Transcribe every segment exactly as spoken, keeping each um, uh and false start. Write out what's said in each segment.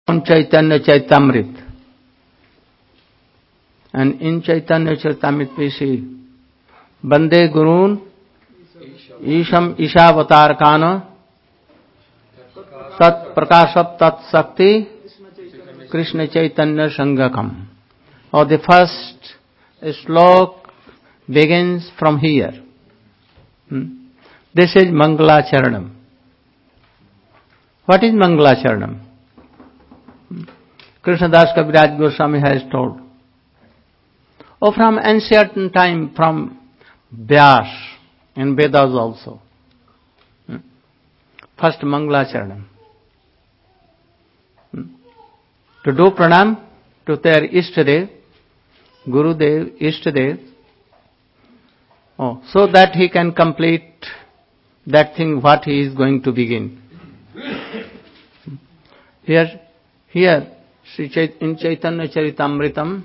on Chaitanya Chaitamrit. And in Chaitanya Chaitamrit we see Bande Gurun Isham Ishavatar Kana Sat Prakashap Tat Sakti Krishna Chaitanya Sangakam. Or the first slok begins from here. Hmm? This is Mangala Charanam. What is Mangala Charanam? Hmm? Krishnadas Kaviraj Goswami has told. Oh, from ancient time, from Vyas, in Vedas also. Hmm? First Mangala Charanam. Hmm? To do pranam to their Ishtadev, Gurudev, Ishtadev, oh, so that he can complete that thing what he is going to begin. Here, here, in Chaitanya Charitamritam,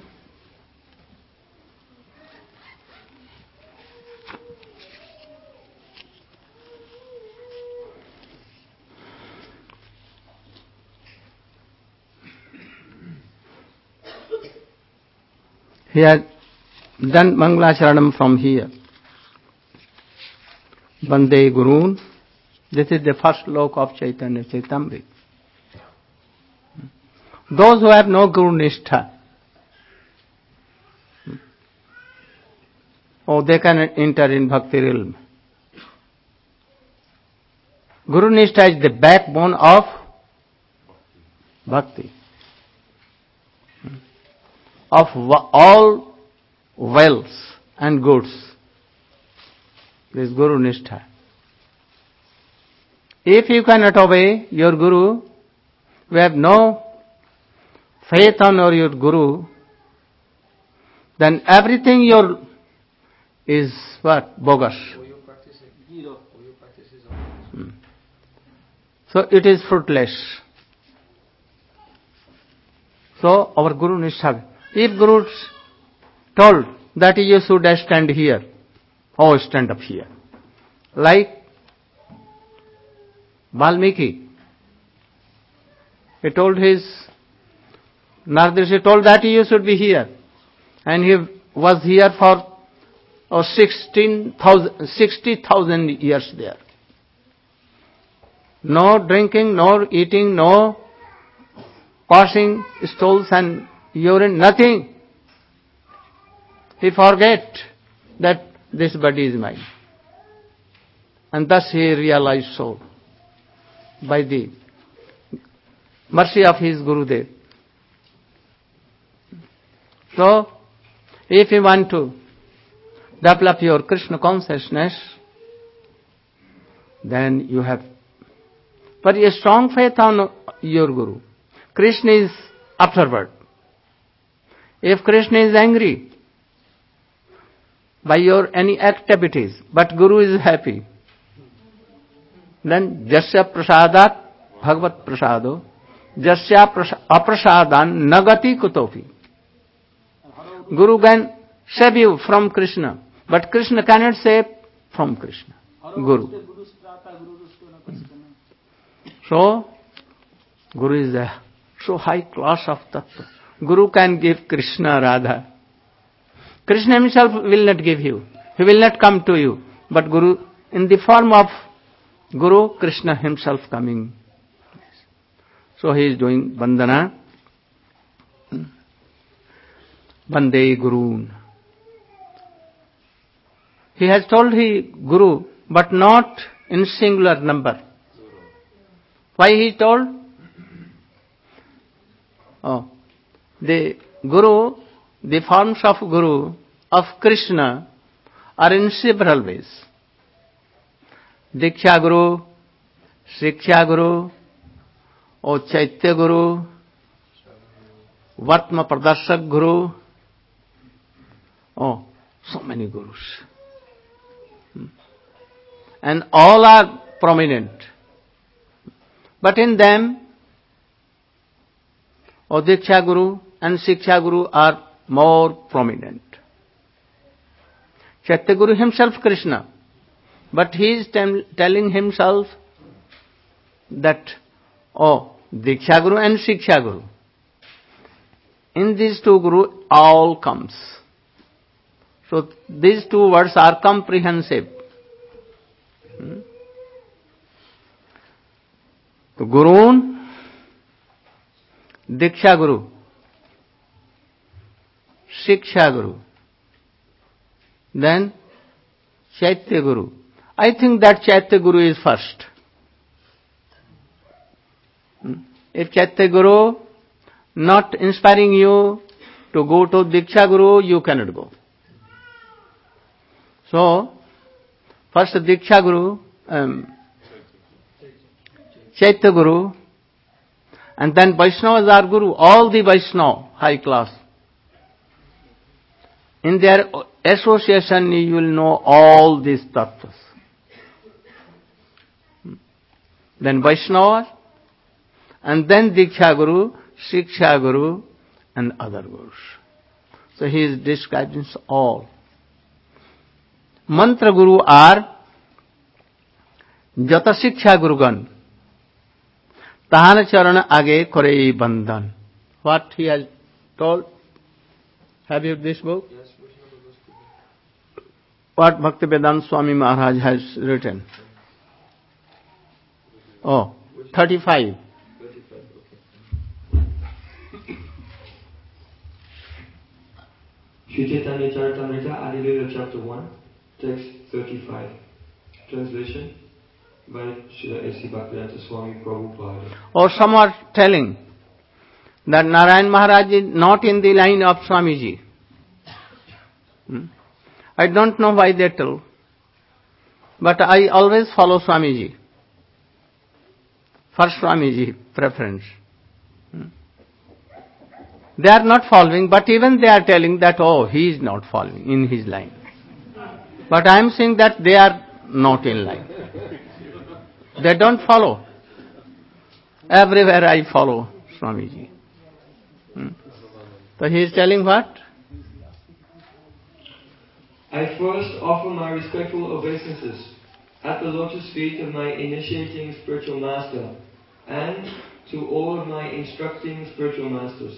he has done Mangalacharanam from here. Bande Gurun. This is the first slok of Chaitanya Chaitamrita. Those who have no Guru Nishtha, oh, they can enter in Bhakti realm. Guru Nishtha is the backbone of Bhakti. Of all wealth and goods. This Guru Nishtha. If you cannot obey your Guru, we have no faith on your Guru, then everything your is what? Bogus. Hmm. So it is fruitless. So our Guru Nishtha. If Guru told that you should stand here, oh, stand up here. Like Valmiki. He told his Narad, he told that you should be here. And he was here for oh, sixty thousand years there. No drinking, no eating, no passing stools and urine, nothing. He forget that this body is mine. And thus he realized so by the mercy of his Gurudev. So, if you want to develop your Krishna consciousness, then you have very strong faith on your Guru. Krishna is afterward. If Krishna is angry by your any activities, but Guru is happy, then jasya prasadat bhagavat prasado, jasya aprasadan nagati kutopi. Guru can save you from Krishna, but Krishna cannot save from Krishna. Guru. So, Guru is a so high class of tattva. Guru can give Krishna Radha. Krishna himself will not give you. He will not come to you. But Guru, in the form of Guru, Krishna himself coming. So he is doing Bandana. Bande Gurun. He has told he Guru, but not in singular number. Why he told? Oh, the Guru, the forms of Guru, of Krishna, are in several ways. Diksha Guru, Shiksha Guru, or Chaitya Guru, Vatma Pradarshak Guru. Oh, so many Gurus. And all are prominent. But in them, oh, Diksha Guru and Shiksha Guru are more prominent. Chaitya Guru himself Krishna. But he is tem- telling himself that, oh, Diksha Guru and Shiksha Guru. In these two Guru, all comes. So these two words are comprehensive. Hmm? So Gurun, Diksha Guru, Shiksha Guru, then Chaitya Guru. I think that Chaitya Guru is first. If Chaitya Guru not inspiring you to go to Diksha Guru, you cannot go. So, first Diksha Guru, um, Chaitya Guru, and then Vaishnavas are Guru, all the Vaishnava, high class. In their association, you will know all these tattvas. Then Vaishnava, and then Diksha Guru, Shiksha Guru, and other Gurus. So he is describing all. Mantra Guru are Jata Shiksha Gurugan, Tahana Charana Age Korei Bandhan. What he has told? Have you this book? Yes. What Bhaktivedanta Swami Maharaj has written? Oh, thirty-five. Sri Chaitanya Charitamrita, Adilila chapter one, text thirty-five. Translation by Srila A C Bhaktivedanta Swami Prabhupada. Or some are telling that Narayan Maharaj is not in the line of Swamiji. Hmm? I don't know why they tell, but I always follow Swamiji. For Swamiji preference. Hmm? They are not following, but even they are telling that, oh, he is not following in his line. But I am saying that they are not in line. They don't follow. Everywhere I follow Swamiji. Hmm? So he is telling what? I first offer my respectful obeisances at the lotus feet of my initiating spiritual master and to all of my instructing spiritual masters.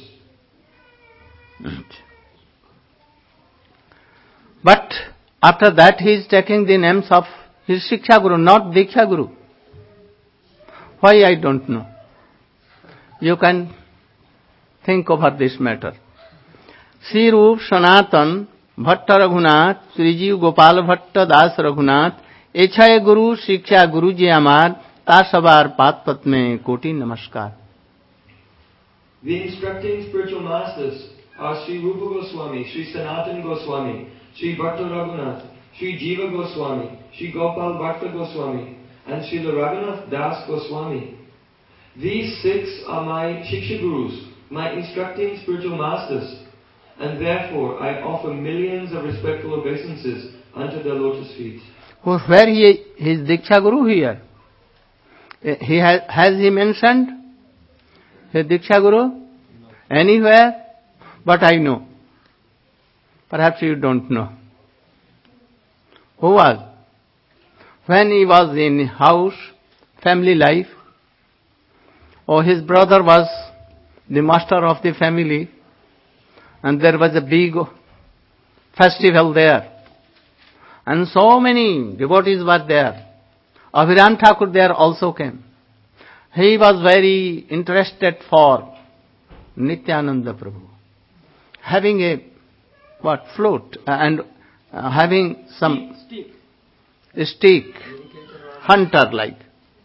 But after that he is taking the names of his Shiksha Guru, not Diksha Guru. Why I don't know. You can think over this matter. Sri Rup Sanatan Bhatta Raghunath Sri Jiv Gopal Bhatta Das Raghunath Echaye Guru Shiksha Guru Ji Amar Tasabar Pat Patme Koti Namaskar. The instructing spiritual masters are Sri Rupa Goswami, Sri Sanatan Goswami, Sri Bhatta Raghunath, Sri Jiva Goswami, Sri Gopal Bhatta Goswami, and Sri Raghunath Das Goswami. These six are my Shiksha Gurus, my instructing spiritual masters, and therefore I offer millions of respectful obeisances unto their lotus feet. Well, where he his Diksha Guru here? He has, has he mentioned his Diksha Guru? Anywhere? But I know. Perhaps you don't know. Who was? When he was in house, family life, or his brother was the master of the family, and there was a big festival there. And so many devotees were there. Abhiram Thakur there also came. He was very interested for Nityananda Prabhu. Having a, what, flute and uh, having some Stick. stick, hunter like.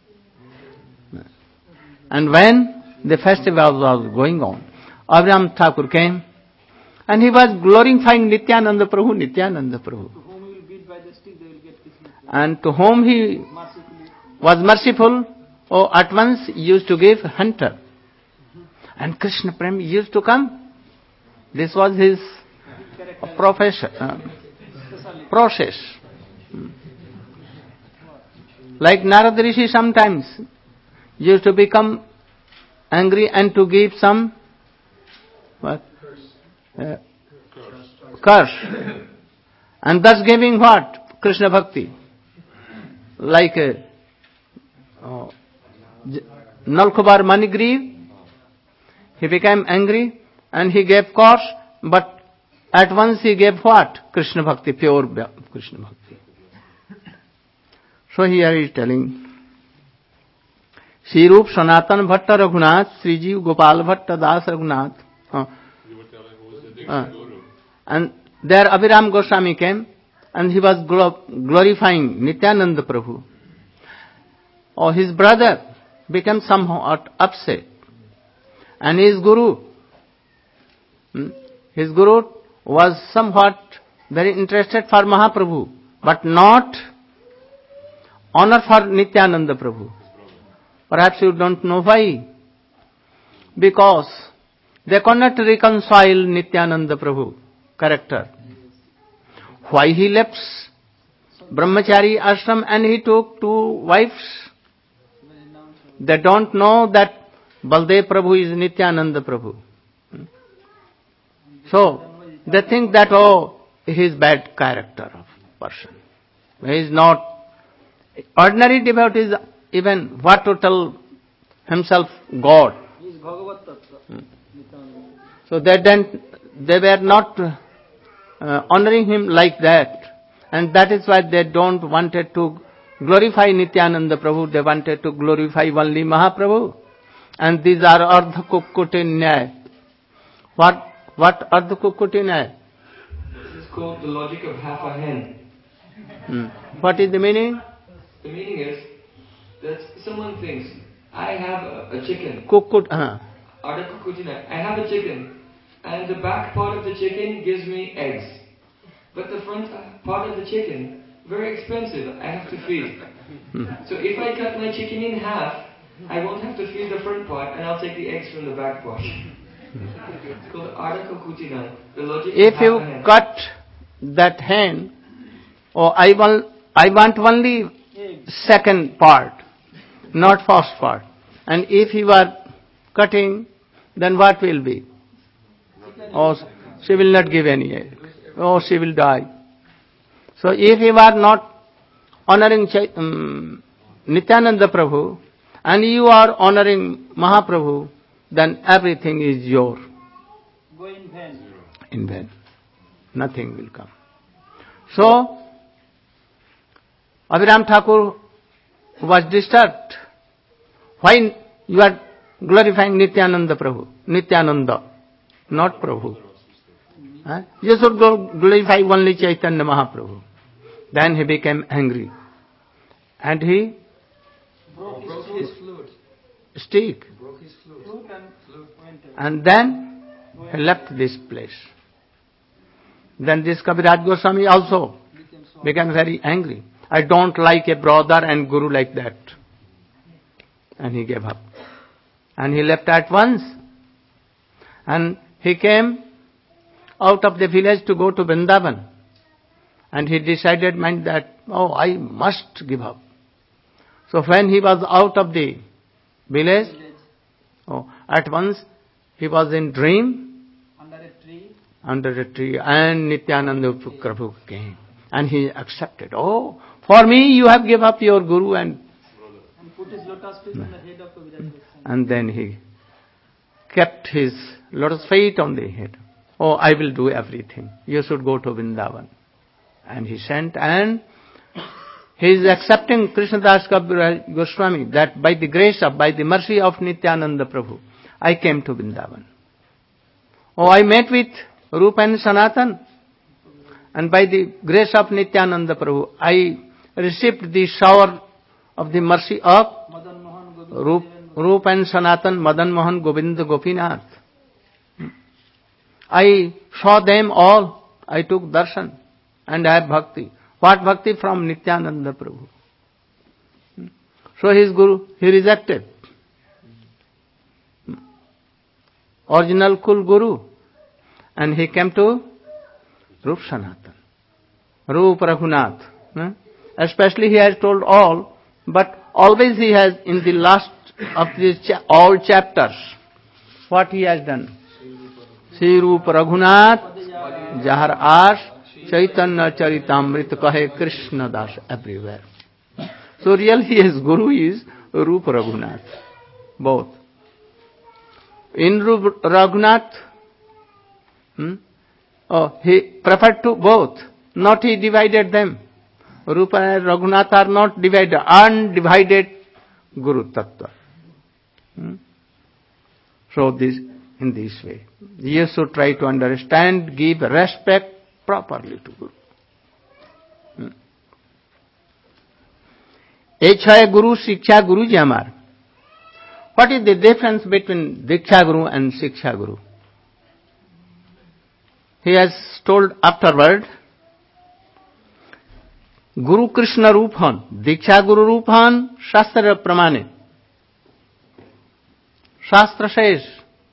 And when the festival was going on, Abhiram Thakur came and he was glorifying Nityananda Prabhu, Nityananda Prabhu. To whom he will beat by the stick, they will get Krishna. And to whom he Mercifully. was merciful, or at once used to give hunter. And Krishna Prem used to come. This was his profession, uh, process. Like Narada Rishi sometimes used to become angry and to give some what? Uh, curse. And thus giving what? Krishna Bhakti. Like a, uh, Nalkubar Manigriv, he became angry and he gave course, but at once he gave what? Krishna Bhakti, pure Krishna Bhakti. So here he is telling, Sri Rup Sanatan Bhatta Raghunath, Sri Jeev Gopal Bhatta Das Raghunath. Uh, uh, and there Abhiram Goswami came and he was glorifying Nityananda Prabhu. Oh, his brother became somewhat upset. And his guru, his guru was somewhat very interested for Mahaprabhu, but not honor for Nityananda Prabhu. Perhaps you don't know why. Because they cannot reconcile Nityananda Prabhu character. Why he left Brahmachari ashram and he took two wives? They don't know that Baldev Prabhu is Nityananda Prabhu. So, they think that, oh, he is bad character of person. He is not. Ordinary devotees, even what to tell himself God. He is Bhagavat Tattva. So they didn't, they were not uh, honoring him like that. And that is why they don't wanted to glorify Nityananda Prabhu. They wanted to glorify only Mahaprabhu. And these are Ardha Kukkuti Nyaya. What, what Ardha Kukkuti Nyaya? This is called the logic of half a hen. Hmm. What is the meaning? The meaning is that someone thinks, I have a, a chicken. Kukkut, uh. Ardha Kukkuti Nyaya. I have a chicken. And the back part of the chicken gives me eggs. But the front part of the chicken, very expensive, I have to feed. Hmm. So if I cut my chicken in half, I won't have to feed the front part and I'll take the eggs from the back part. It's called Ardha Kukkuti Nyaya. The logic If of you half a hen. cut that hen, oh, I want, I want only second part, not first part. And if you are cutting, then what will be? Oh, she will not give any egg. Oh, she will die. So if you are not honoring um, Nityananda Prabhu, and you are honoring Mahaprabhu, then everything is yours. Go in vain. In vain. Nothing will come. So, Abhiram Thakur was disturbed. Why you are glorifying Nityananda Prabhu? Nityananda, not Prabhu. Huh? You should glorify only Chaitanya Mahaprabhu. Then he became angry. And he Broke Broke his his flute. stick. Broke his flute. Flute and went away. And then he left this place. Then this Kaviraj Goswami also Became so became very angry. I don't like a brother and guru like that. And he gave up. And he left at once. And he came out of the village to go to Vrindavan. And he decided mind that, oh, I must give up. So when he was out of the village, village oh, at once he was in dream under a tree. under a tree, and Nityananda Prabhu came. And he accepted. Oh, for me you have given up your guru. And And put his lotus feet on the head of Kaviraj Goswami. and then he kept his lotus feet on the head. Oh, I will do everything. You should go to Vrindavan. And he sent, and he is accepting Krishnadas Kaviraj Goswami that by the grace of, by the mercy of Nityananda Prabhu, I came to Vrindavan. Oh, I met with Rupa and Sanatan, and by the grace of Nityananda Prabhu, I received the shower of the mercy of Madan Mohan Govind Rup, Devan Rup and Sanatan, Madan Mohan, Govinda Gopinath. I saw them all. I took darshan and I have bhakti. What bhakti? From Nityananda Prabhu. So his guru, he rejected. Original Kul Guru. And he came to Rup Sanatan, Rup Raghunath. Especially he has told all, but always he has in the last of these cha- all chapters, what he has done. Sri Rup Raghunath, Jahar Ash, Chaitanya Charitamrita Kahe Krishna Das everywhere. So really his guru is Rup Raghunath. both. In Rup Raghunath, hmm, oh, he preferred to both, not he divided them. Rupa and Raghunath are not divided, undivided Guru Tattva. Hmm? So this, in this way, you should try to understand, give respect properly to Guru. Hmm? ए छह गुरु शिक्षा गुरु जी हमार. What is the difference between Diksha Guru and Shiksha Guru? He has told afterward, Guru Krishna रूप हन, दीक्षा गुरु रूप हन, शास्त्र प्रमाणे. Shastra says,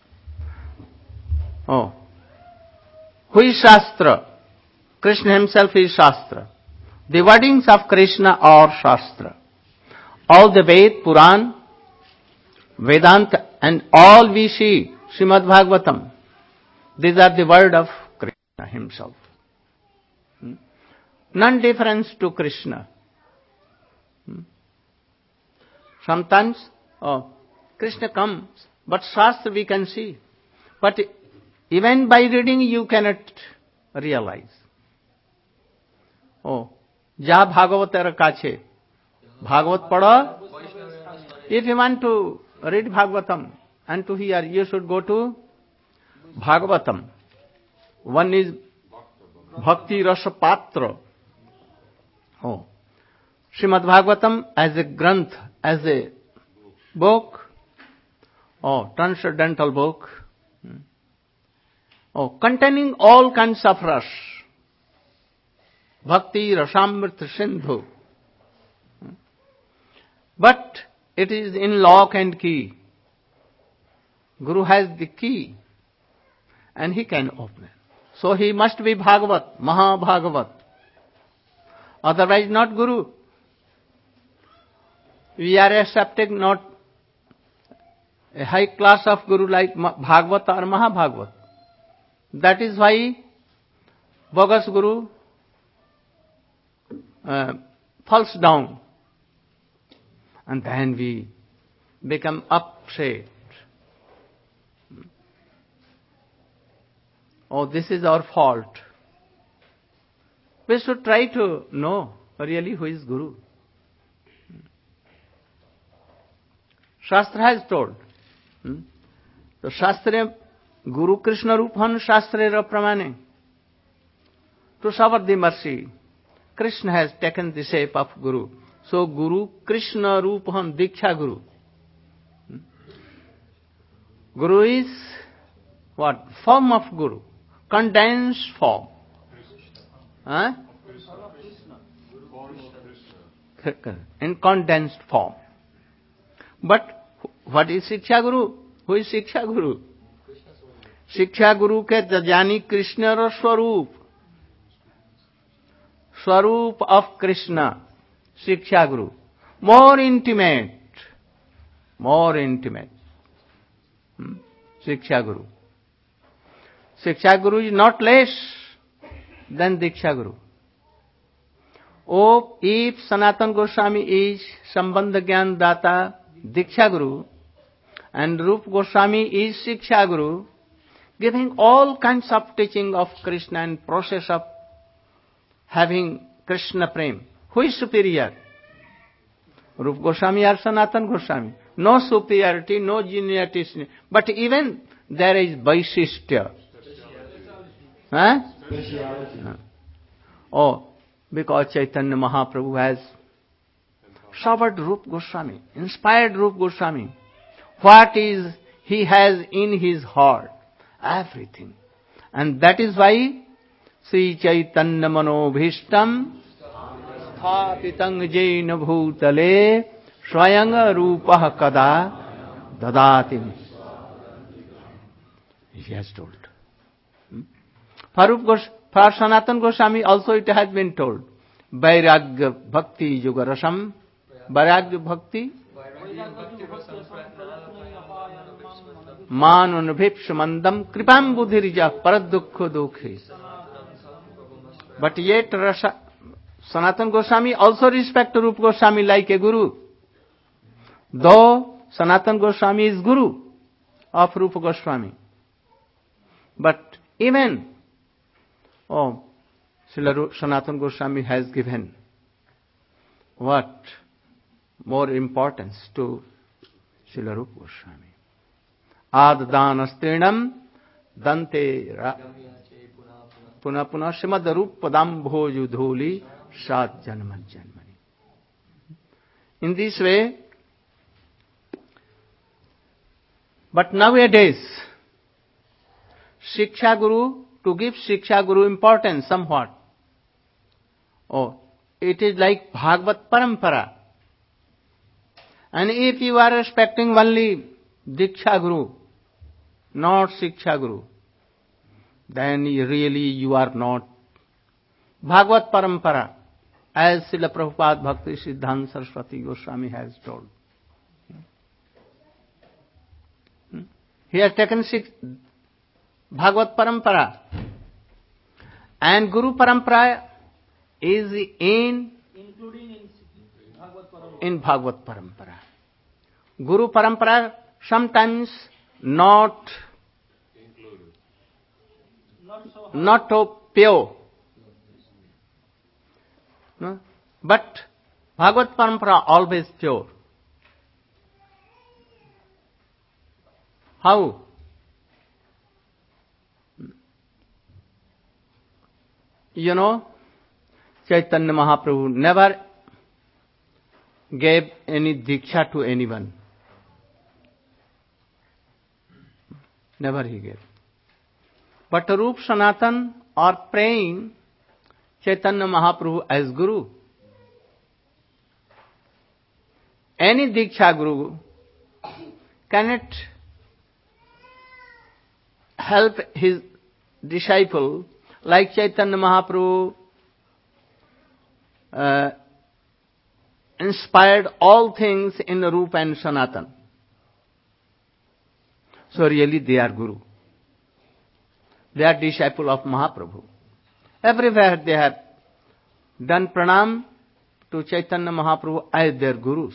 oh, who is Shastra? Krishna himself is Shastra. The wordings of Krishna are Shastra. All the Ved, Puran, Vedanta, and all we see, Srimad Bhagavatam, these are the word of Krishna himself. Hmm? None difference to Krishna. Hmm? Sometimes, oh, Krishna comes, but Shastra we can see. But even by reading you cannot realize. Oh, Ja Bhagavatar Kache. Bhagavat Pada. If you want to read Bhagavatam and to hear, you should go to Bhagavatam. One is Bhakti Rasa Patra. Oh, Srimad Bhagavatam as a granth, as a book. Oh, transcendental book. Oh, containing all kinds of ras. Bhakti Rasamrita Sindhu. But it is in lock and key. Guru has the key and he can open it. So he must be Bhagavat, Mahabhagavat. Otherwise not Guru. We are accepting not a high class of Guru like Bhagavat or Mahabhagavat. That is why bogus Guru uh, falls down. And then we become upset. Oh, this is our fault. We should try to know really who is Guru. Shastra has told. Hmm? So Shastra, Guru Krishna Ruphan Shastra Pramane. To shower the mercy, Krishna has taken the shape of Guru. So Guru Krishna Ruphan Diksha Guru. Hmm? Guru is what? Form of Guru. Condensed form. Huh? In condensed form. But what is Shiksha Guru? Who is Shiksha Guru? Shiksha Guru ke jani Krishna ra Swarup. Swarup of Krishna. Shiksha Guru. More intimate. More intimate. Hmm? Shiksha Guru. Shiksha Guru is not less than Diksha Guru. Oh, if Sanatana Goswami is Sambandha Gyan Data Diksha Guru and Rupa Goswami is Shiksha Guru, giving all kinds of teaching of Krishna and process of having Krishna Prem. Who is superior? Rupa Goswami or Sanatana Goswami? No superiority, no juniority. But even there is Vaishistya. Huh? Oh, because Chaitanya Mahaprabhu has showered Rupa Goswami, inspired Rupa Goswami. What is he has in his heart? Everything. And that is why Sri Chaitanya Manobhishtam Sthapitam Jaina Bhutale Swayanga Rupa Kada Dadatim. He has told. For, Gos for Sanatana Goswami also it has been told. Vairagya Bhakti Yuga Rasam. Vairagya Bhakti. Manon Vipshamandam Kripam Buddhirija Paradukho Dukhi. But yet Rasa, Sanatana Goswami also respect Rupa Goswami like a Guru. Though Sanatana Goswami is Guru of Rupa Goswami. But even, oh, Srila Sanatana Goswami has given what? More importance to Srila Rupa Goswami. Addanastrinam dante ra puna puna srimad rupadambhoju dhuli sat janman janmani. In this way, but nowadays, Shiksha Guru, to give Shiksha Guru importance somewhat. Oh, it is like Bhagavad Parampara. And if you are respecting only Diksha Guru, not Shiksha Guru, then really you are not Bhagavad Parampara, as Srila Prabhupada Bhakti Siddhanta Saraswati Goswami has told. He has taken six Bhagavad Parampara, and Guru Parampara is in including in Bhagavad Parampara. in Bhagavad Parampara. Guru Parampara sometimes not Not so hard. not so pure, no? But Bhagavad Parampara always pure. How? You know, Chaitanya Mahaprabhu never gave any diksha to anyone. Never he gave. But Rup Sanatan are praying Chaitanya Mahaprabhu as Guru. Any diksha Guru cannot help his disciple like Chaitanya Mahaprabhu uh, inspired all things in Rupa and Sanatan. So really they are Guru. They are disciple of Mahaprabhu. Everywhere they have done pranam to Chaitanya Mahaprabhu as their Gurus.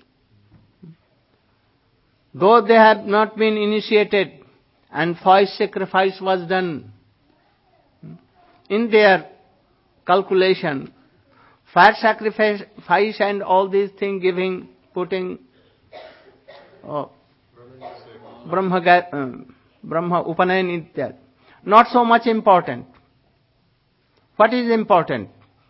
Though they have not been initiated and voice sacrifice was done, in their calculation, fire sacrifice and all these things giving, putting oh, Brahma, uh, Brahma Upanayan ityad, not so much important. What is important?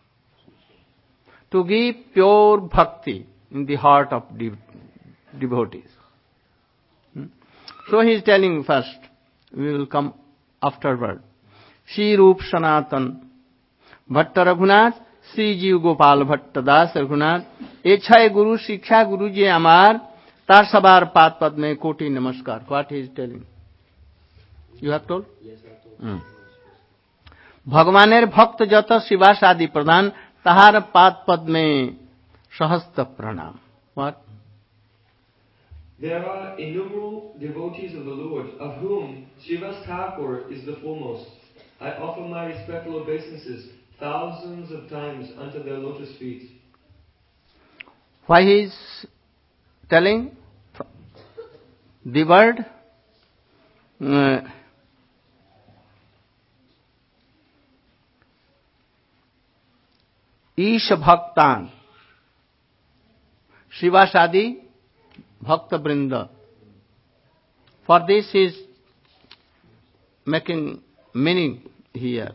To give pure bhakti in the heart of dev- devotees. Hmm? So he is telling first, we will come afterward. Shri Rup Sanatan Bhatta Raghunath, Shri Jiv Gopal Bhatta Das Raghunath, ए छह गुरु शिक्षा गुरु जी अमार तार सबार पाद पद में कोटि नमस्कार. What he is telling? You have told? Yes, I told. Hmm. भगवानेर भक्त जत शिवास आदि प्रधान ताहार पाद पद में सहस्त्र प्रणाम. What? There are innumerable devotees of the Lord, of whom Srivas Thakur is the foremost. I offer my respectful obeisances thousands of times unto their lotus feet. Why he is telling the word uh, Ish Bhaktan Shivasadi Bhakta Brinda. For this he is making meaning here.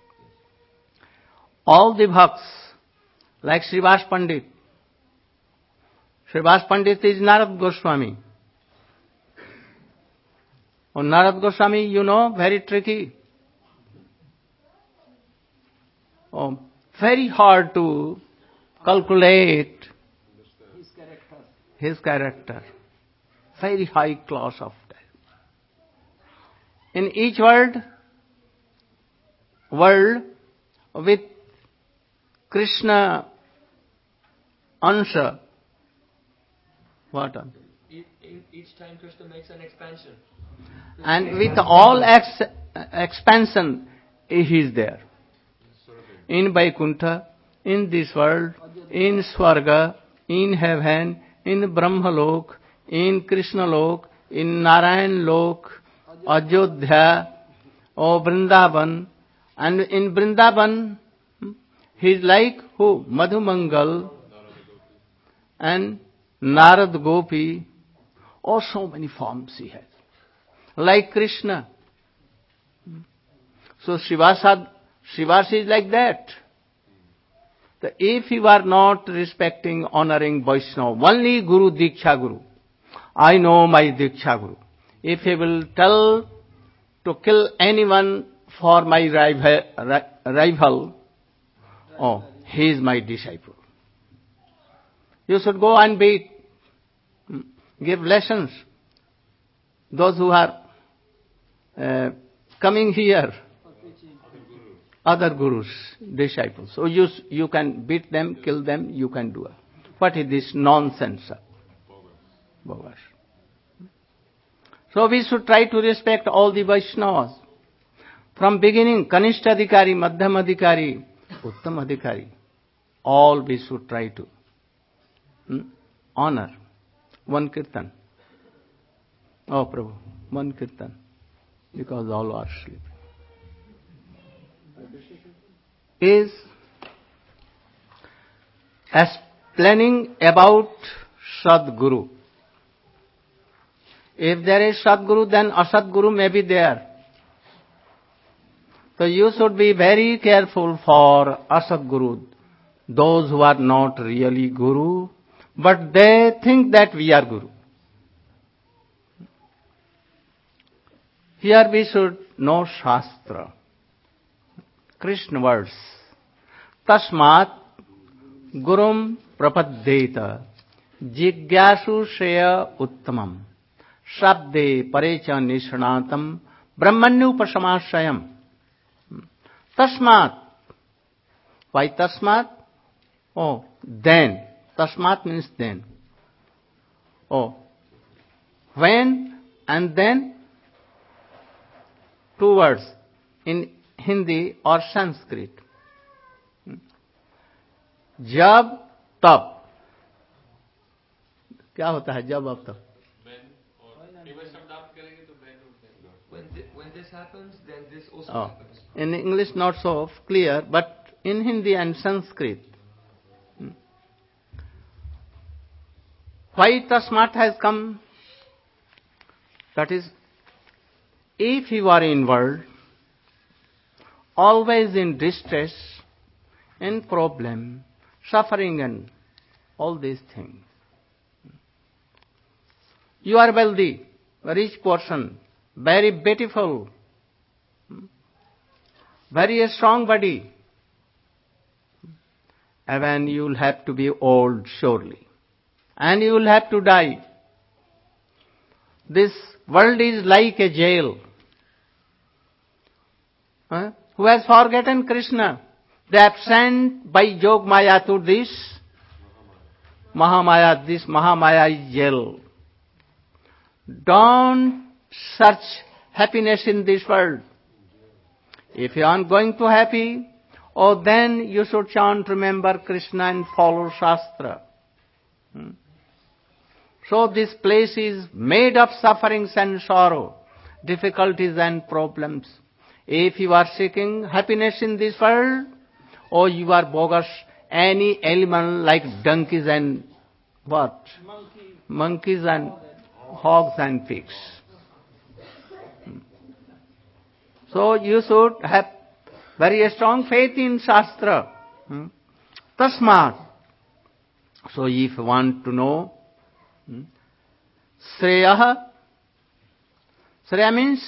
All the bhakts, like Srivas Pandit. Srivas Pandit is Narad Goswami. Oh, Narad Goswami, you know, very tricky. Oh, very hard to calculate His character. his character. Very high class of that. In each word, world with Krishna answer. What? on? E- e- Each time Krishna makes an expansion. And with all ex- expansion, he is there. In Vaikuntha, in this world, in Swarga, in heaven, in Brahmalok, in Krishna Lok, in Narayan Lok, Ajodhya, or Vrindavan. And in Vrindavan, he is like who? Madhumangal and Narad Gopi. Oh, so many forms he has. Like Krishna. So Srivasa, Srivasa is like that. So if you are not respecting, honoring Vaishnava, only Guru, Diksha Guru. I know my Diksha Guru. If he will tell to kill anyone for my rival, rival, oh, he is my disciple. You should go and beat, give lessons. Those who are uh, coming here, other gurus, disciples. So you, you can beat them, kill them, you can do it. What is this nonsense? Bogus. So we should try to respect all the Vaishnavas. From beginning, Kanishta Adhikari, Madhyam Adhikari, Uttam Adhikari, all we should try to hmm, honor. One kirtan. Oh Prabhu, one kirtan. Because all are sleeping. Is explaining about Sadguru. If there is Sadguru, then Asadguru may be there. So you should be very careful for Asadguru, those who are not really Guru, but they think that we are Guru. Here we should know Shastra, Krishna words. Tasmat Gurum Prapaddeta Jigyasu Shreya Uttamam Shabde Parecha Nishanatam Brahmanyu Pasamashayam. Tasmat. Why Tasmat? Oh, then. Tasmat means then. Oh, when and then? Two words in Hindi or Sanskrit. जब तब क्या होता है जब अब तब When, thi- when this happens, then this also oh. happens. In English not so clear, but in Hindi and Sanskrit. Why Tasmat has come? That is, if you are in world, always in distress, in problem, suffering and all these things. You are wealthy, a rich person, very beautiful, very strong body. And when you will have to be old surely. And you will have to die. This world is like a jail. Huh? Who has forgotten Krishna? They have sent by Yog Maya to this Mahamaya. This Mahamaya is jail. Don't search happiness in this world. If you are going to happy, oh then you should chant, remember Krishna and follow Shastra. Hmm? So this place is made of sufferings and sorrow, difficulties and problems. If you are seeking happiness in this world, or you are bogus, any animal like donkeys and what? Monkey. Monkeys and hogs and pigs. So you should have very strong faith in Shastra. Hmm? Tasmat. So if you want to know, hmm? Shreya. Shreya means,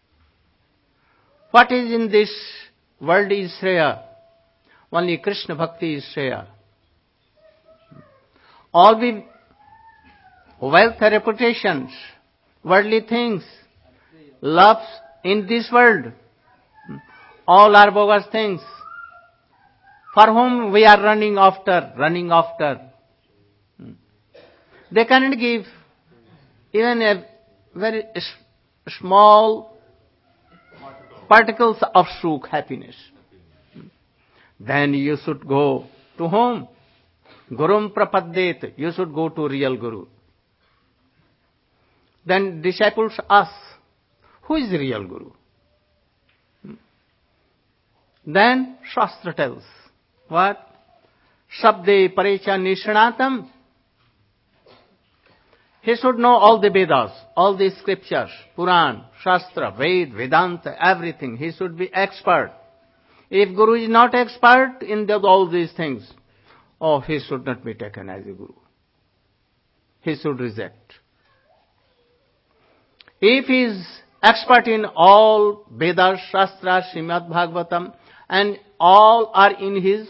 what is in this world is Shreya. Only Krishna Bhakti is Shreya. All the wealth, reputations, worldly things, loves in this world, all are bogus things. For whom we are running after, running after. They cannot give even a very s- small particles of sukh, happiness. Then you should go to whom? Gurum Prapaddeta. You should go to real Guru. Then disciples ask, who is the real Guru? Then Shastra tells, what? Shabde parecha nishanatam. He should know all the Vedas, all the scriptures, Puran, Shastra, Ved, Vedanta, everything. He should be expert. If Guru is not expert in the, all these things, oh, he should not be taken as a Guru. He should reject. If he is expert in all Vedas, Shastra, Srimad Bhagavatam, and all are in his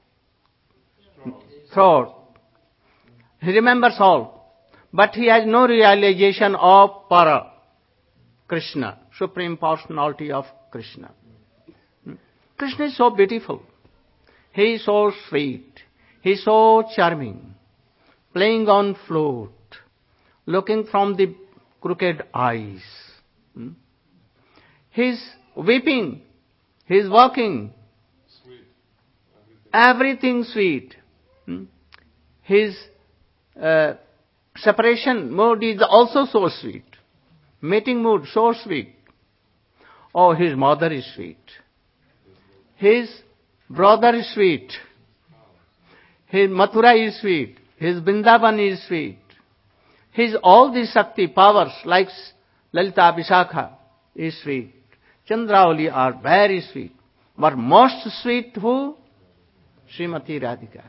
throat, he remembers all, but he has no realization of Para, Krishna, Supreme Personality of Krishna. Krishna is so beautiful. He is so sweet. He is so charming. Playing on flute, looking from the crooked eyes. He is weeping. He is walking. Sweet. Everything sweet. His uh, separation mood is also so sweet. Mating mood so sweet. Oh, his mother is sweet. His brother is sweet. His Mathura is sweet. His Vrindavan is sweet. His all the Shakti powers like Lalita Vishakha is sweet. Chandravali are very sweet. But most sweet who? Srimati Radhika.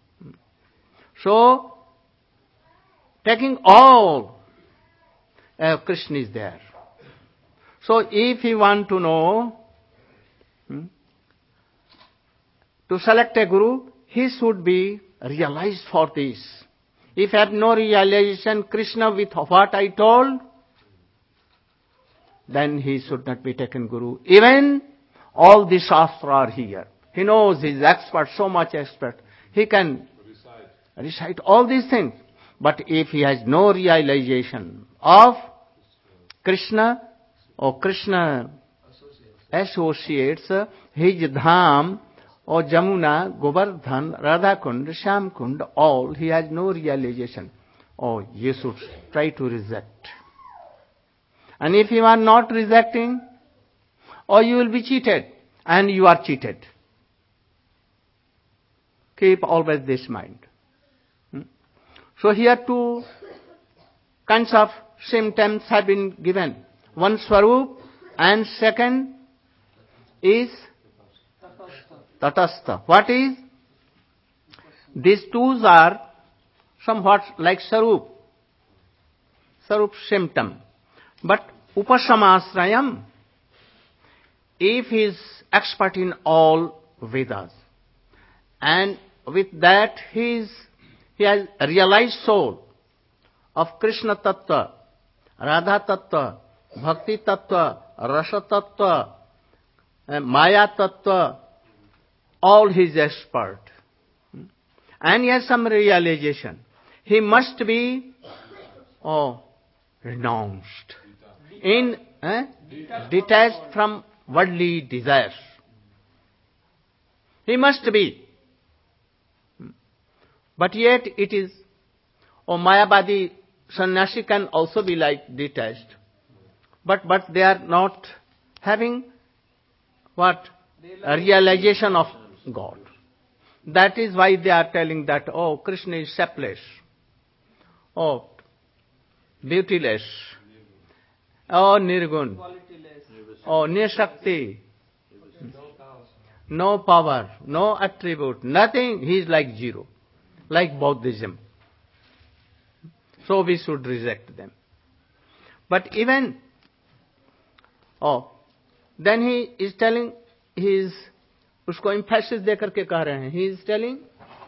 So, taking all, uh, Krishna is there. So, if you want to know, hmm, to select a Guru, he should be realized for this. If you have no realization, Krishna with what I told, then he should not be taken Guru. Even all the Shastra are here. He knows, he is expert, so much expert. He can Recite. recite all these things. But if he has no realization of Krishna, or Krishna associates his dham, or Jamuna, Govardhan, Radhakund, Shyamkund, all, he has no realization. Oh, you should try to reject. And if you are not rejecting, or you will be cheated, and you are cheated. Keep always this mind. Hmm? So here two kinds of symptoms have been given. One Swarup, and second is Tatastha. What is? These two are somewhat like Sarup. Sarup symptom. But Upasamasrayam, if he is expert in all Vedas, and with that he, is, he has realized soul of Krishna Tattva, Radha Tattva, Bhakti Tattva, Rasa Tattva, Maya Tattva, all he is expert. And he has some realization. He must be, oh, renounced. In, eh? Detached from worldly desires. He must be. But yet it is, oh, Mayavadi sannyasi can also be like detached. But, but they are not having what? A realization of God. That is why they are telling that, oh, Krishna is shapeless. Oh, beautyless. Oh, Nirgun. Oh, Nishakti. No power, no attribute, nothing. He is like zero. Like Buddhism. So we should reject them. But even, oh, then he is telling, he is, उसको emphasis दे करके कह रहे हैं. He is telling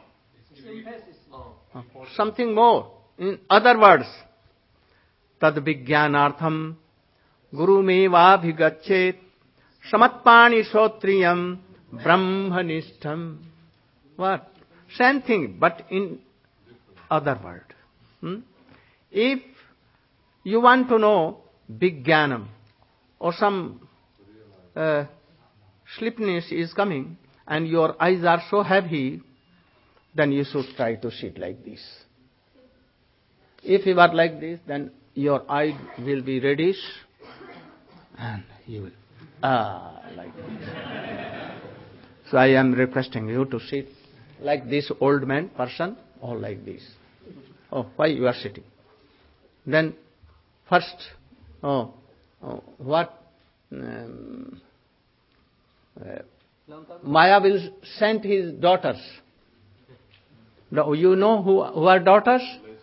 something more. In other words, tad vijnanartham guru mevabhigachet samatpani shotriyam brahmanishtam. What? Same thing, but in other word. Hmm? If you want to know big jnanam or some uh, sleepiness is coming and your eyes are so heavy, then you should try to sit like this. If you are like this, then your eye will be reddish, and you will, ah, like this. So I am requesting you to sit like this old man person, or like this. Oh, why you are sitting? Then, first, oh, oh what? Um, uh, Maya will send his daughters. No, you know who, who are daughters?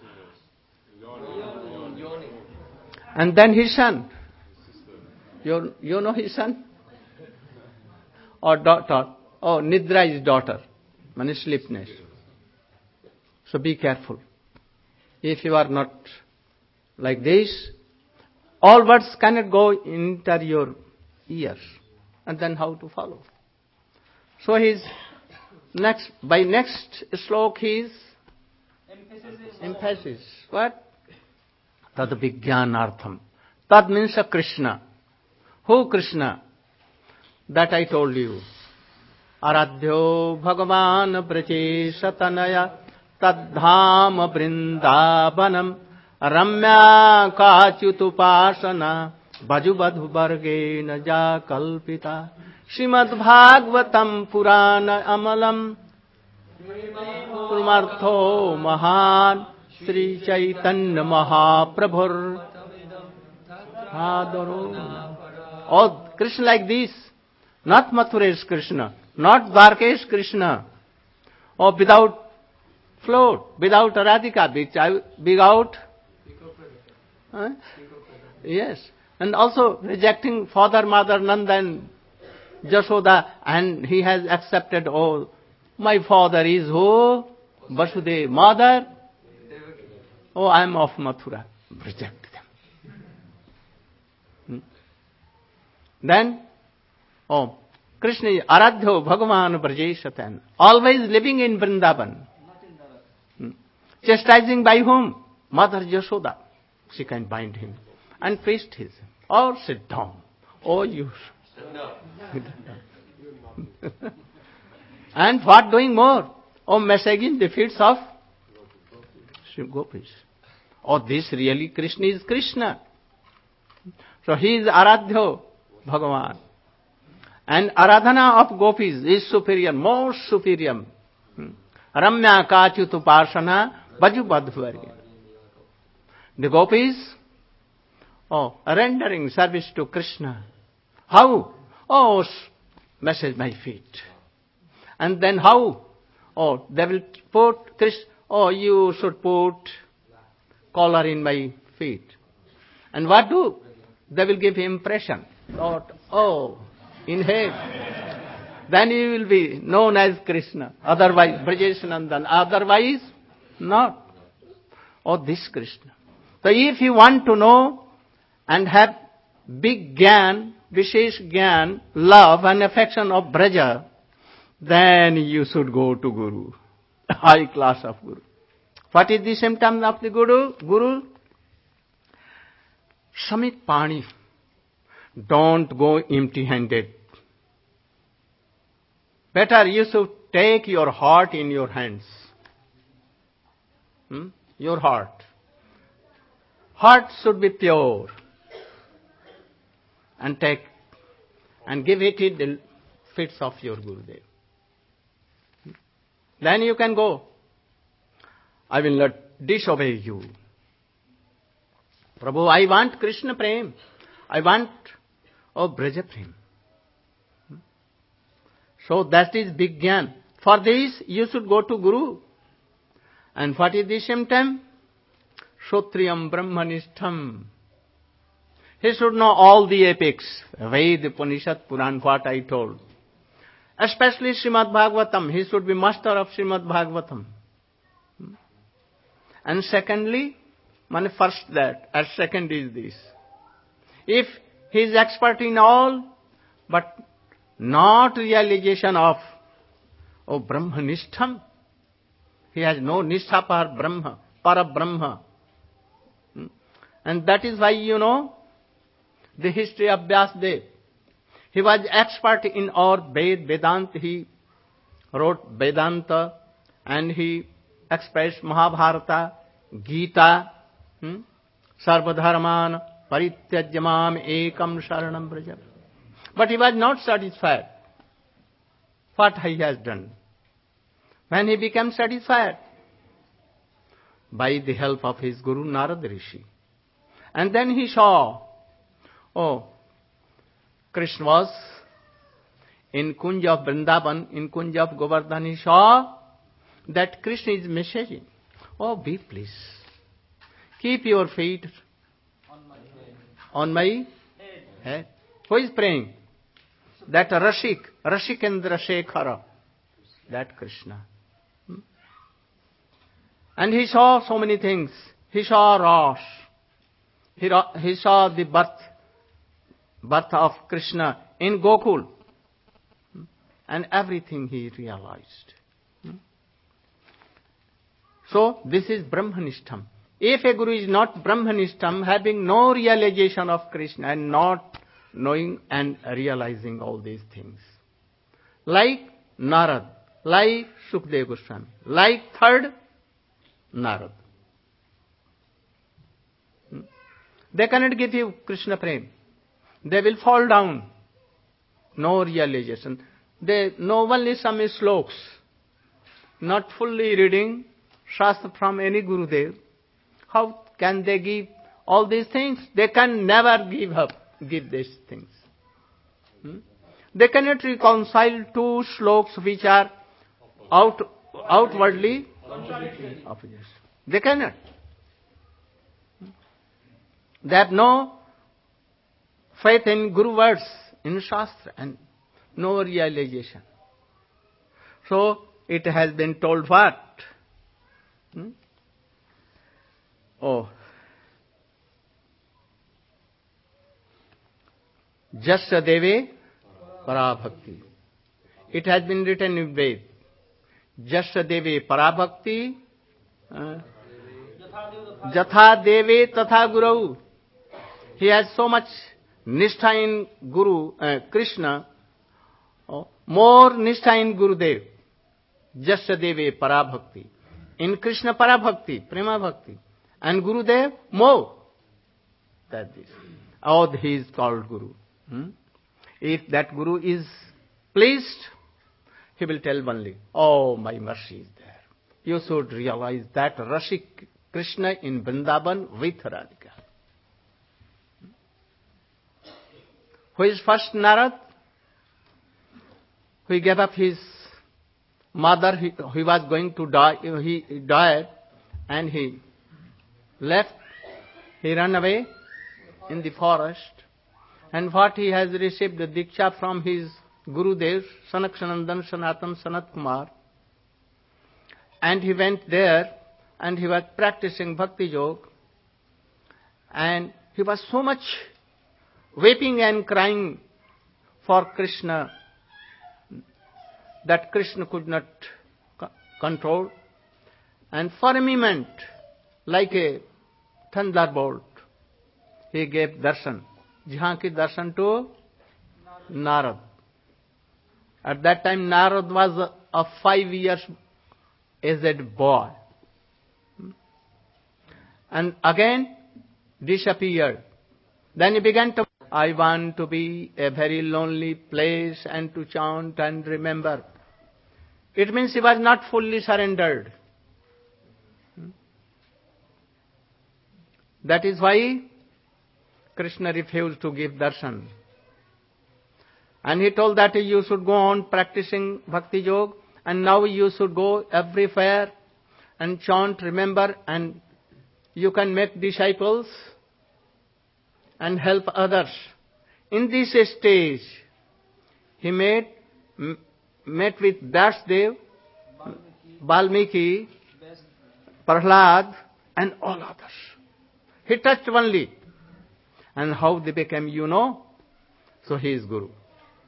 And then his son. You, you know his son? Or daughter? Oh, Nidra is daughter. Man is sleepness. So be careful. If you are not like this, all words cannot go into your ears. And then how to follow? So his next, by next slok his Emphasis is emphasis. What? Tad vijnanartham. Tad means a Krishna. Who Krishna? That I told you. Aradhyo Bhagavan Braje Satanaya Tadham Vrindavanam Ramya Kachyutupasana Bhajubadhu Vargena Ja Kalpita Srimad Bhagavatam Purana Amalam Purmartho Mahan Sri Chaitanya Mahaprabhur Adaro. Oh, Krishna like this. Not Mathura's Krishna. Not Dwarke's Krishna. Or without float, without Radhika, without... Huh? Yes. And also rejecting father, mother, Nanda and Jashoda. And he has accepted, oh, my father is who? Vasudeva. Mother? Oh, I am of Mathura. Reject them. Hmm? Then, oh, Krishna is Aradhyo Bhagavan Brajeshatan. Always living in Vrindavan. Hmm. Chastising by whom? Mother Jashoda. She can bind him and feast him. Or sit down. Or you. And what doing more? Oh, massaging the feet of Sri Gopis. Oh, this really Krishna is Krishna. So he is Aradhyo Bhagavan. And Aradhana of Gopis is superior, most superior. Ramya Kachyutupasana Bhajubadhvarya. The Gopis, oh, rendering service to Krishna. How? Oh, massage my feet. And then how? Oh, they will put, Krishna, oh, you should put collar in my feet. And what do? They will give impression. Oh, oh inhale. Then you will be known as Krishna. Otherwise, Brajeshanandan. Otherwise, not. Oh, this Krishna. So if you want to know and have big gyan, vishesh gyan, love and affection of Braja, then you should go to Guru. High class of Guru. What is the symptom of the Guru? Guru? Samit Pani. Don't go empty-handed. Better you should take your heart in your hands. Hmm? Your heart. Heart should be pure. And take and give it in the feet of your Gurudev. Then you can go. I will not disobey you. Prabhu, I want Krishna Prem. I want, oh, Braja Prem. So that is big gyan. For this, you should go to Guru. And what is the symptom? Shotriyam Brahmanishtham. He should know all the epics. Ved, Upanishad, Puran, what I told. Especially Srimad Bhagavatam. He should be master of Srimad Bhagavatam. And secondly, man, first that, and second is this. If he is expert in all, but not realization of, oh, Brahmanishtham, he has no nishtha par Brahma, para Brahma. And that is why, you know, the history of Vyasadeva. He was expert in all Ved, Vedanta. He wrote Vedanta and he expressed Mahabharata, Gita, hmm? sarvadharman parityajya mam ekam sharanam vraja. But he was not satisfied what he has done. When he became satisfied, by the help of his Guru Narada Rishi. And then he saw, oh, Krishna was in Kunj of Vrindavan, in Kunj of Govardhan, he saw that Krishna is messaging, oh, be pleased, keep your feet on my head. on my Head. head. Who is praying? That Rashik, Rashikendra Shekhara, that Krishna. Hmm? And he saw so many things. He saw Rasa. He, he saw the birth, birth of Krishna in Gokul. Hmm? And everything he realized. Hmm? So, this is Brahmanishtam. If a Guru is not Brahmanishtam, having no realization of Krishna and not knowing and realizing all these things, like Narad, like Sukadeva Goswami, like third Narad, hmm? they cannot give you Krishna Prem. They will fall down. No realization. They know only some sloks, not fully reading Shastra from any Gurudev. How can they give all these things? They can never give up, give these things. Hmm? They cannot reconcile two sloks which are out, outwardly opposite. They cannot. They have no faith in Guru words, in Shastra, and no realization. So, it has been told what? Hmm? Oh. Jasya Deve Parabhakti. It has been written in Ved. Jasya Deve Parabhakti. Uh, Jatha Deve Tatha Guru. He has so much nishtha in Guru, uh, Krishna, oh, more nishtha in Gurudev. Jasya Deve Parabhakti. In Krishna Parabhakti, Prema Bhakti. And Gurudev, more. That is. Oh, he is called Guru. Hmm? If that Guru is pleased, he will tell only, oh, my mercy is there. You should realize that Rashik Krishna in Vrindavan with Radhika. Who is first Narad? Who gave up his mother, he, he was going to die, he died, and he left, he ran away in the forest. And what he has received, the Diksha from his Gurudev, Sanakshanandan Sanatan Sanat Kumar. And he went there, and he was practicing Bhakti Yoga. And he was so much weeping and crying for Krishna that Krishna could not c- control. And for a moment, like a thunderbolt, he gave darshan. Jhanki darshan to Narad. At that time, Narad was a, a five years aged boy. And again, disappeared. Then he began to, I want to be a very lonely place and to chant and remember. It means he was not fully surrendered. That is why Krishna refused to give darshan. And he told that you should go on practicing Bhakti Yoga, and now you should go everywhere and chant, remember, and you can make disciples and help others. In this stage, he met, met with Vyasdev, Valmiki, Prahlad, and all others. He touched only. And how they became, you know? So he is Guru.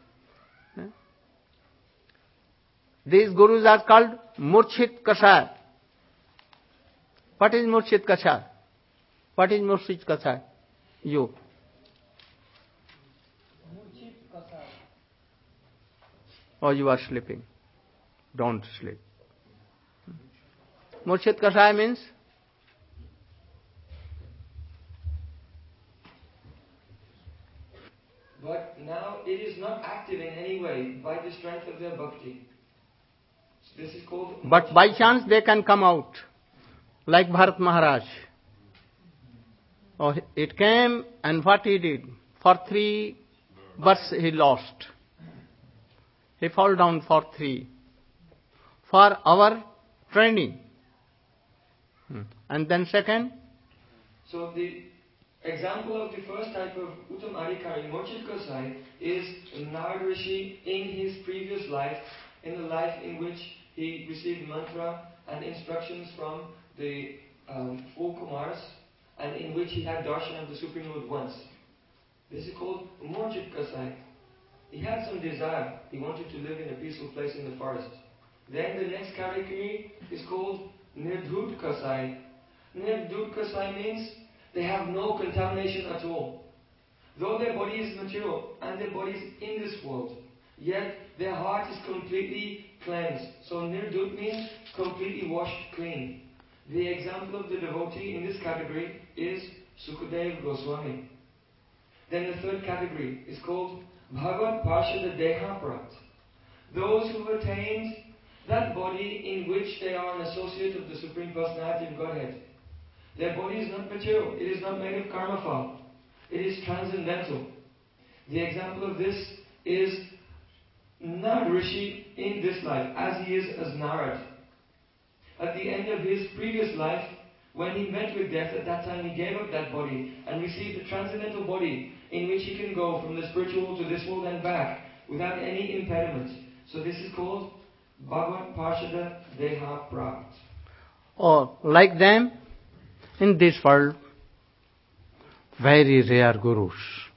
These Gurus are called Murchit Kashar. What is Murchit Kashar? What is Murchit Kashar? You. Or you are sleeping. Don't sleep. Murchit Kashar means it is not active in any way by the strength of their bhakti. So this is called... But by chance they can come out, like Bharat Maharaj. Oh, it came, and what he did? For three births he lost. He fell down for three. For our training. Hmm. And then second? So the example of the first type of Uttam Adhikari, Mochit Gosai, is Narad Rishi in his previous life, in the life in which he received mantra and instructions from the um, four Kumars, and in which he had darshan of the Supreme Lord once. This is called Mochit Gosai. He had some desire. He wanted to live in a peaceful place in the forest. Then the next category is called Nirdhut Kasai. Nirdhut Kasai means they have no contamination at all. Though their body is material and their body is in this world, yet their heart is completely cleansed. So Nirdhut means completely washed clean. The example of the devotee in this category is Sukadeva Goswami. Then the third category is called Bhagavad Parshada Deha Prat. Those who have attained that body in which they are an associate of the Supreme Personality of Godhead. Their body is not material. It is not made of karma fal. It is transcendental. The example of this is Narad Rishi in this life, as he is as Narad. At the end of his previous life, when he met with death, at that time he gave up that body and received a transcendental body in which he can go from the spiritual world to this world and back without any impediment. So this is called Bhagavad Parshada Deha Prapt. Or like them, in this world, very rare gurus.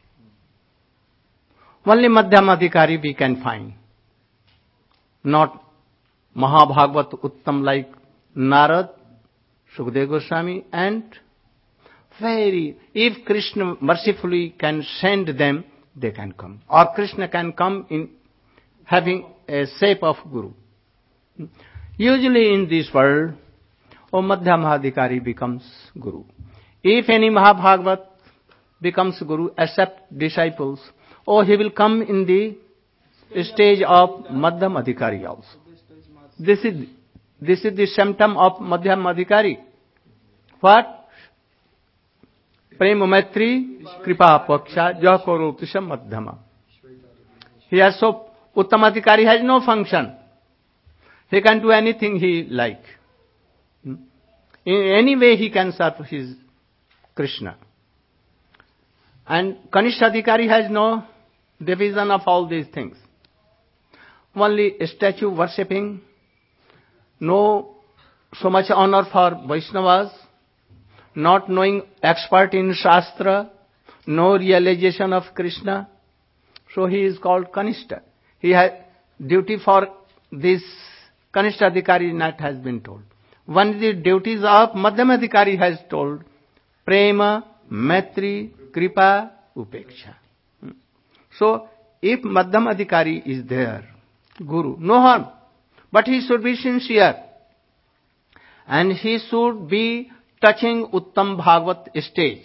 Only Madhyamadhikari we can find. Not Mahabhagavat Uttam like Narad, Sukadeva Goswami, and very, if Krishna mercifully can send them, they can come. Or Krishna can come in having a shape of Guru. Usually in this world, O Madhyamadhikari becomes Guru. If any Mahabhagavat becomes Guru, except disciples, or he will come in the stage of Madhyamadhikari also. This is, this is the symptom of Madhyamadhikari. What? Prema Maitri Kripa Paksha Jakoroti Madhyama. He has so, Uttamadhikari has no function. He can do anything he like. In any way he can serve his Krishna. And Kanishthadhikari has no division of all these things. Only statue worshipping, no so much honor for Vaishnavas, not knowing expert in Shastra, no realization of Krishna. So he is called Kanishta. He has duty for this Kanishthadhikari not has been told. One of the duties of Madhyamadhikari has told, Prema, Maitri, Kripa, Upeksha. So, if Madhyamadhikari is there, Guru, no harm. But he should be sincere. And he should be touching Uttam Bhagavat stage.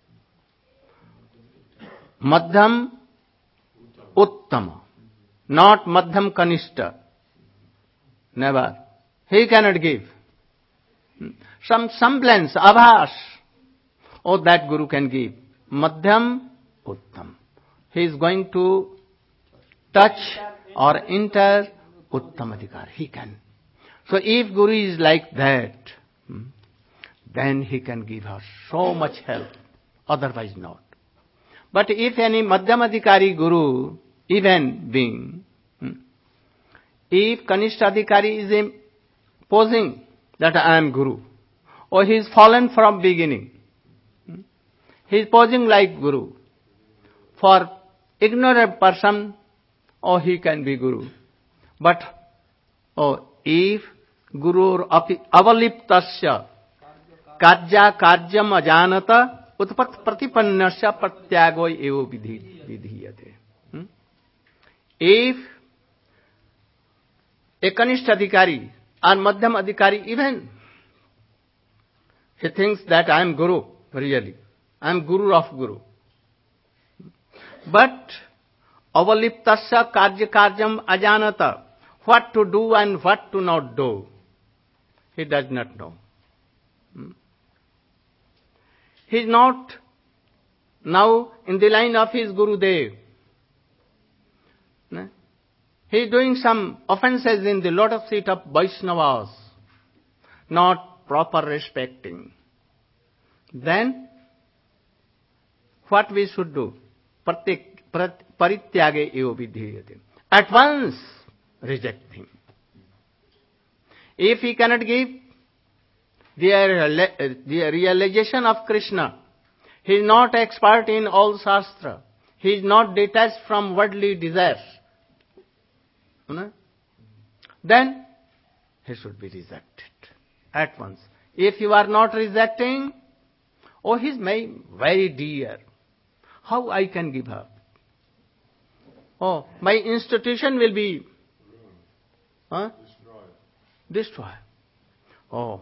Madhyam, Uttama. Not Madhyam Kanishta. Never. He cannot give. Some semblance, abhas. Oh, that Guru can give. Madhyam, Uttam. He is going to touch or enter Uttamadhikari. He can. So if Guru is like that, then he can give us so much help. Otherwise not. But if any Madhyamadhikari Guru, even being, if Kanishthadhikari is posing that I am Guru, or he is fallen from beginning, he is posing like Guru. For ignorant person, oh, he can be Guru. But, oh, if Guru avaliptasya karya karyam ajanata utpat pratipannasya pratyago evo vidhiyate. If a Kanishthadhikari or Madhyamadhikari even, he thinks that I am Guru, really. I am Guru of Guru. But avaliptasya karya karyam ajanata. What to do and what to not do. He does not know. Hmm? He is not now in the line of his Gurudev. He is doing some offences in the lotus feet of Vaishnavas, not proper respecting. Then, what we should do? Parityage eva vidhiyate. At once, reject him. If he cannot give the, the realization of Krishna, he is not expert in all Shastra, he is not detached from worldly desires, then he should be rejected at once. If you are not rejecting, oh, he is my very dear, how I can give up? Oh, my institution will be huh? destroyed. Oh,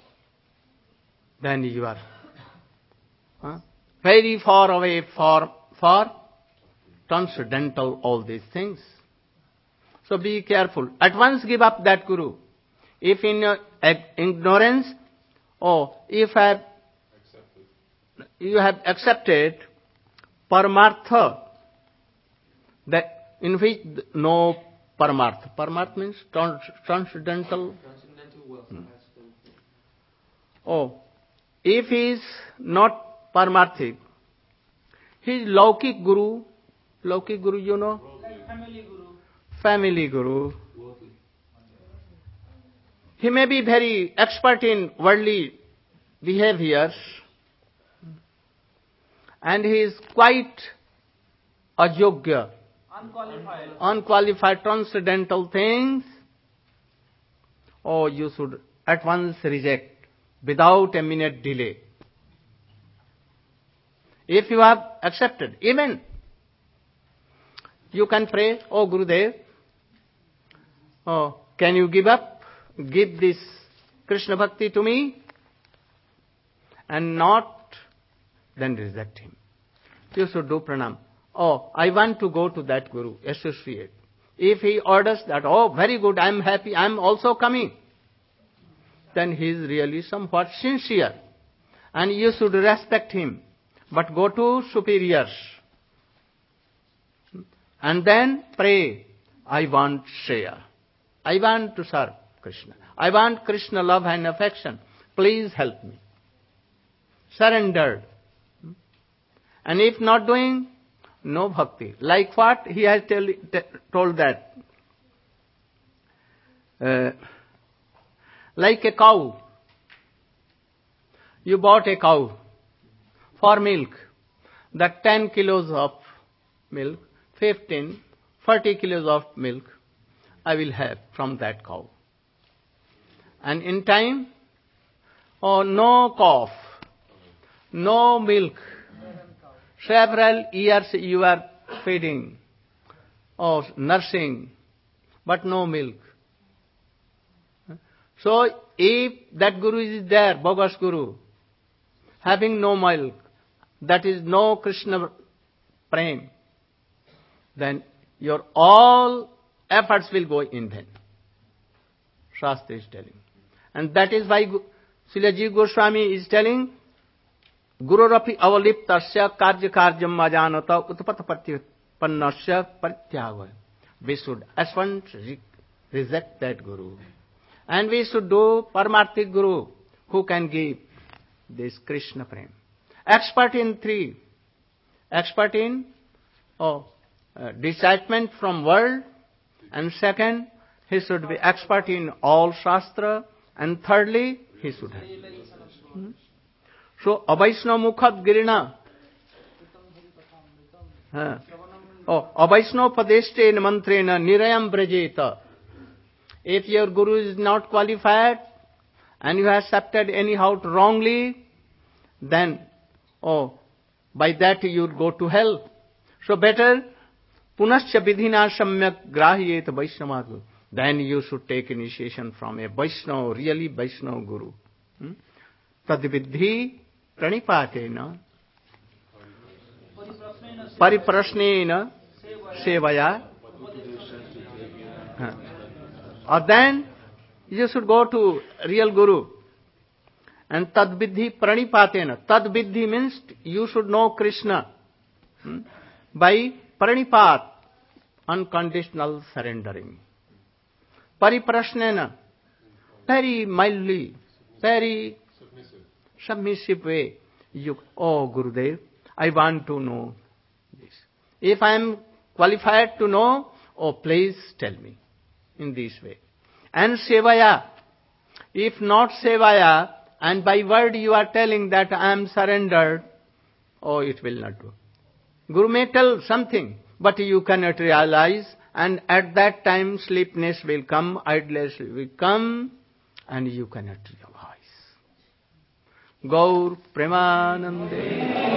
then you are huh? very far away for, for transcendental all these things. So be careful. At once give up that Guru. If in your ignorance, or if have, you have accepted Paramartha, that in which no Paramartha. Paramartha means trans, transcendental. Transcendental wealth. Hmm. Oh, if he is not Paramarthic, he is Laukik Guru. Laukik Guru, you know? Like family guru. Family Guru. He may be very expert in worldly behaviors, and he is quite ajogya, Unqualified. unqualified, transcendental things. Oh, you should at once reject without a minute delay. If you have accepted, even you can pray, oh Gurudev, oh, can you give up, give this Krishna Bhakti to me? And not, then reject him. You should do pranam. Oh, I want to go to that Guru, associate. If he orders that, oh, very good, I am happy, I am also coming, then he is really somewhat sincere. And you should respect him. But go to superiors. And then pray, I want Shreya. I want to serve Krishna. I want Krishna love and affection. Please help me. Surrendered. And if not doing, no bhakti. Like what? He has tell, t- told that. Uh, like a cow. You bought a cow for milk. That ten kilos of milk, fifteen, forty kilos of milk, I will have from that cow. And in time, oh, no calf, no milk. Several years you are feeding or nursing, but no milk. So if that Guru is there, bogus Guru, having no milk, that is no Krishna prem, then your all efforts will go in vain. Shastra is telling. And that is why Srila Jiva Goswami is telling, Guru Rapi avaliptasya karya karyam ajanata utpata pannasya parityagaya. We should as once reject that Guru. And we should do Paramarthic Guru, who can give this Krishna prem. Expert in three. Expert in oh, uh, detachment from world. And second, he should be expert in all Shastra. And thirdly, he should have. Hmm? So, Avaishnava Mukhat Girina. Huh. Oh, Avaishnava Padeshte Mantrena Nirayam Brajeta. If your Guru is not qualified and you have accepted anyhow wrongly, then, oh, by that you will go to hell. So better, Punascha Vidhina Samyak Grahyet Vaishnava. Then you should take initiation from a Vaishnava, really Vaishnava Guru. Hmm? Tadvidhi Pranipatena Pariprasnena sevaya. Uh, or then you should go to real Guru. And tad vidhi pranipatena. Tad vidhi means you should know Krishna. Hmm? By pranipat, unconditional surrendering. Pariprasnena, very mildly, very submissive way. You, oh Gurudev, I want to know this. If I am qualified to know, oh please tell me in this way. And sevaya, if not sevaya, and by word you are telling that I am surrendered, oh it will not do. Guru may tell something, but you cannot realize, and at that time sleepiness will come, idleness will come, and you cannot realize. Gaur Premanande.